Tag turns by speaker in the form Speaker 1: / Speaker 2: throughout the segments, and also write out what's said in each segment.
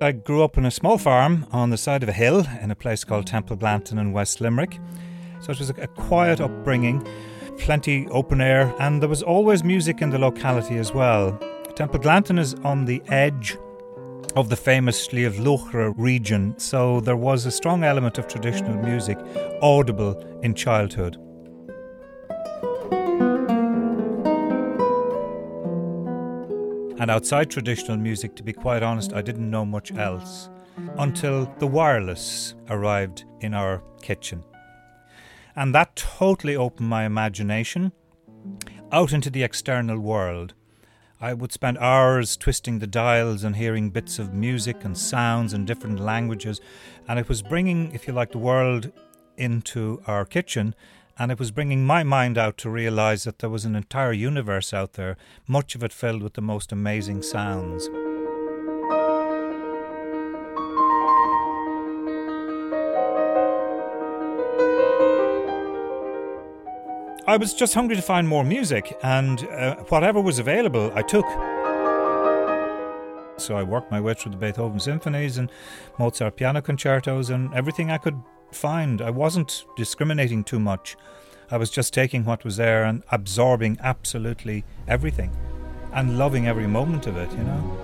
Speaker 1: I grew up on a small farm on the side of a hill in a place called Temple Blanton in West Limerick. So it was a quiet upbringing, plenty open air, and there was always music in the locality as well. Temple Blanton is on the edge of the famous Sliabh Luachra region, so there was a strong element of traditional music audible in childhood. And outside traditional music, to be quite honest, I didn't know much else until the wireless arrived in our kitchen. And that totally opened my imagination out into the external world. I would spend hours twisting the dials and hearing bits of music and sounds in different languages. And it was bringing, if you like, the world into our kitchen. And it was bringing my mind out to realise that there was an entire universe out there, much of it filled with the most amazing sounds. I was just hungry to find more music, and whatever was available, I took. So I worked my way through the Beethoven symphonies and Mozart piano concertos and everything I could find. I wasn't discriminating too much. I was just taking what was there and absorbing absolutely everything and loving every moment of it, you know.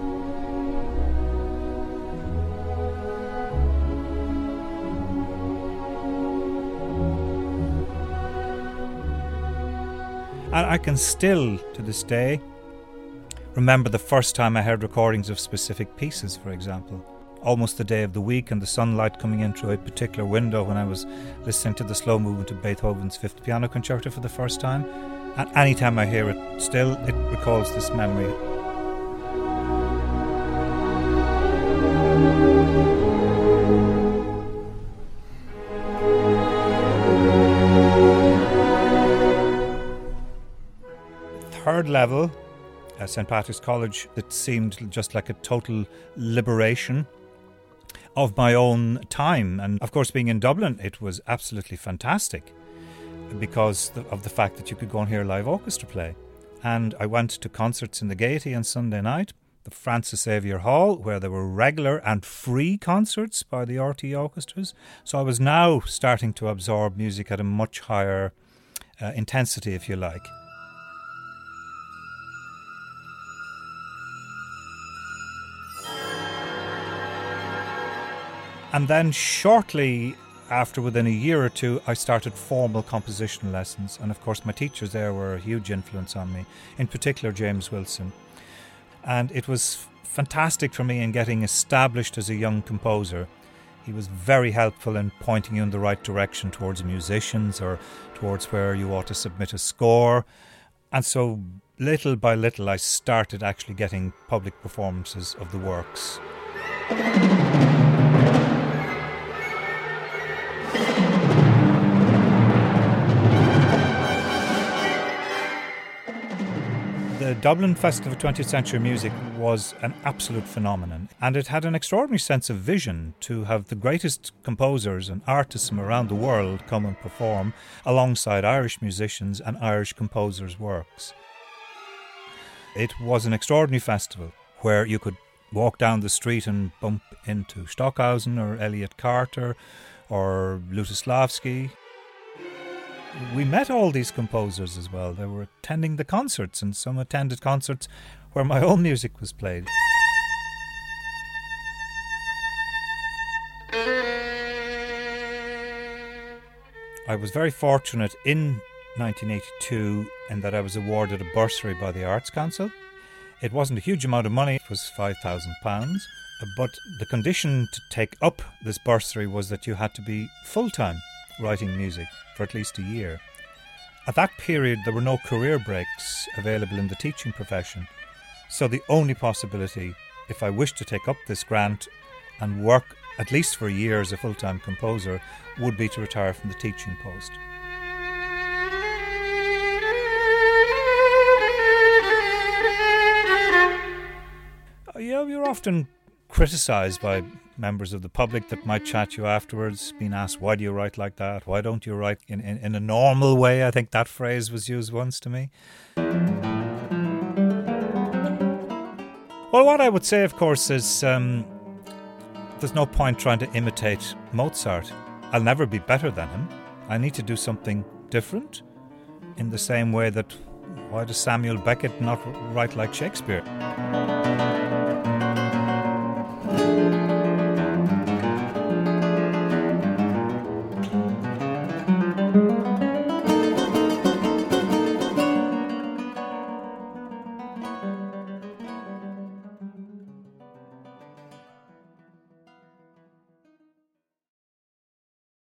Speaker 1: And I can still, to this day, remember the first time I heard recordings of specific pieces, for example. Almost the day of the week and the sunlight coming in through a particular window when I was listening to the slow movement of Beethoven's Fifth Piano Concerto for the first time. And any time I hear it, still it recalls this memory. Third level, St. Patrick's College, it seemed just like a total liberation of my own time. And of course, being in Dublin, it was absolutely fantastic because of the fact that you could go and hear a live orchestra play. And I went to concerts in the Gaiety on Sunday night, the Francis Xavier Hall, where there were regular and free concerts by the RTE orchestras. So I was now starting to absorb music at a much higher intensity, if you like. And then shortly after, within a year or two, I started formal composition lessons. And of course, my teachers there were a huge influence on me, in particular James Wilson. And it was fantastic for me in getting established as a young composer. He was very helpful in pointing you in the right direction towards musicians or towards where you ought to submit a score. And so little by little, I started actually getting public performances of the works. The Dublin Festival of 20th Century Music was an absolute phenomenon, and it had an extraordinary sense of vision to have the greatest composers and artists from around the world come and perform alongside Irish musicians and Irish composers' works. It was an extraordinary festival where you could walk down the street and bump into Stockhausen or Elliot Carter or Lutosławski. We met all these composers as well. They were attending the concerts, and some attended concerts where my own music was played. I was very fortunate in 1982 in that I was awarded a bursary by the Arts Council. It wasn't a huge amount of money, it was £5,000, but the condition to take up this bursary was that you had to be full-time writing music for at least a year. At that period, there were no career breaks available in the teaching profession. So the only possibility, if I wished to take up this grant and work at least for a year as a full-time composer, would be to retire from the teaching post. You're often criticised by members of the public that might chat you afterwards, being asked, why do you write like that? Why don't you write in a normal way? I think that phrase was used once to me. Well, what I would say, of course, is there's no point trying to imitate Mozart. I'll never be better than him. I need to do something different, in the same way that why does Samuel Beckett not write like Shakespeare?